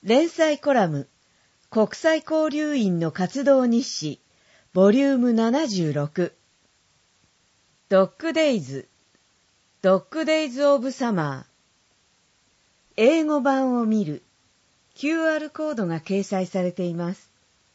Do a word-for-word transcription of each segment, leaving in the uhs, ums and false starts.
連載コラム、国際交流員の活動日誌、ボリュームななじゅうろく。ドッグデイズ、ドッグデイズオブサマー。英語版を見る。キューアール コードが掲載されています。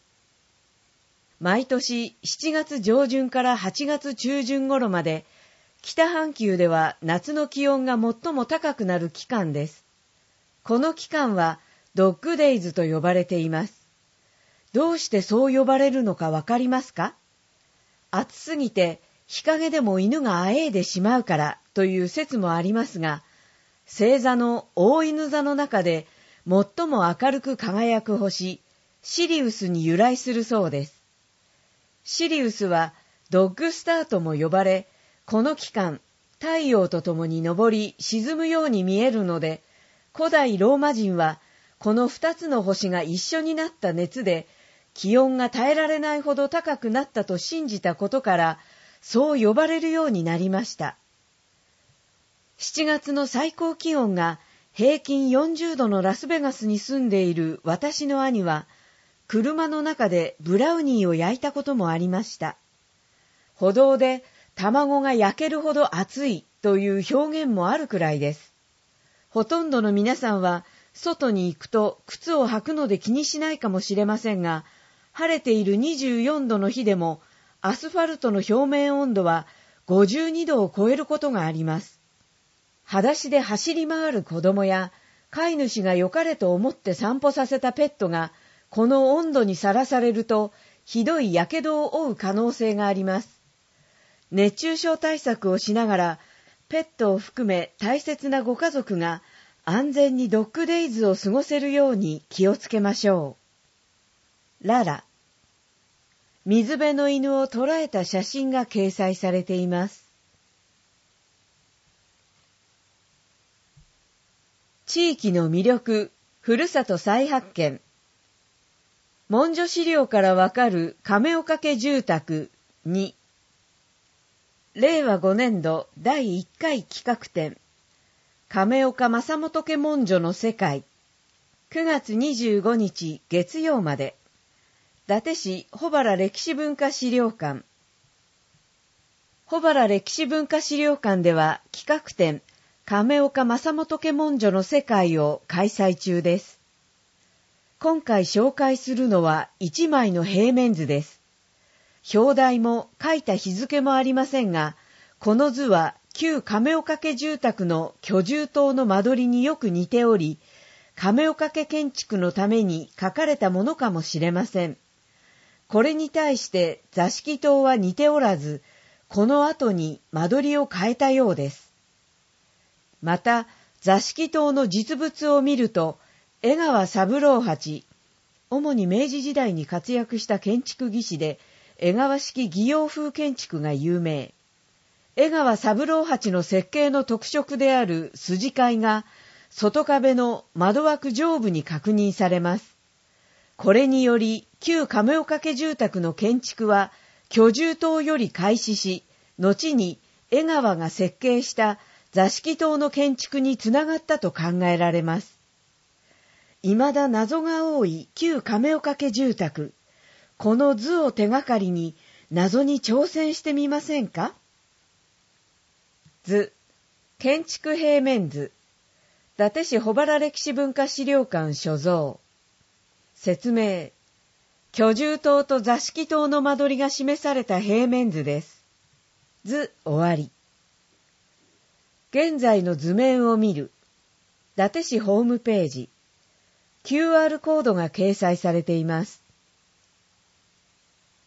毎年しちがつ上旬からはちがつ中旬頃まで、北半球では夏の気温が最も高くなる期間です。この期間はドッグデイズと呼ばれています。どうしてそう呼ばれるのかわかりますか？暑すぎて日陰でも犬があえいでしまうからという説もありますが、星座の大犬座の中で最も明るく輝く星、シリウスに由来するそうです。シリウスはドッグスターとも呼ばれ、この期間、太陽とともに昇り沈むように見えるので、古代ローマ人はこの二つの星が一緒になった熱で、気温が耐えられないほど高くなったと信じたことから、そう呼ばれるようになりました。しちがつの最高気温が平均よんじゅうどのラスベガスに住んでいる私の兄は、車の中でブラウニーを焼いたこともありました。歩道で卵が焼けるほど熱いという表現もあるくらいです。ほとんどの皆さんは外に行くと靴を履くので気にしないかもしれませんが、晴れているにじゅうよんどの日でもアスファルトの表面温度はごじゅうにどを超えることがあります。裸足で走り回る子供や飼い主が良かれと思って散歩させたペットがこの温度にさらされるとひどいやけどを負う可能性があります。熱中症対策をしながら、ペットを含め大切なご家族が安全にドッグデイズを過ごせるように気をつけましょう。ララ。水辺の犬を捉えた写真が掲載されています。地域の魅力、ふるさと再発見。文書資料からわかる亀岡家住宅に。れいわごねんどだいいっかい企画展、亀岡正本家文書の世界、くがつにじゅうごにち月曜まで、伊達市保原歴史文化資料館。保原歴史文化資料館では企画展、亀岡正本家文書の世界を開催中です。今回紹介するのはいちまいの平面図です。表題も書いた日付もありませんが、この図は旧亀岡家住宅の居住棟の間取りによく似ており、亀岡家建築のために書かれたものかもしれません。これに対して座敷棟は似ておらず、この後に間取りを変えたようです。また、座敷棟の実物を見ると、江川三郎八、主に明治時代に活躍した建築技師で、江川式擬洋風建築が有名。江川三郎八の設計の特色である筋階が外壁の窓枠上部に確認されます。これにより旧亀岡家住宅の建築は居住棟より開始し、後に江川が設計した座敷棟の建築につながったと考えられます。未だ謎が多い旧亀岡家住宅。この図を手がかりに謎に挑戦してみませんか？図、建築平面図。伊達市保原歴史文化資料館所蔵。説明。居住棟と座敷棟の間取りが示された平面図です。図終わり。現在の図面を見る。伊達市ホームページ。キューアール コードが掲載されています。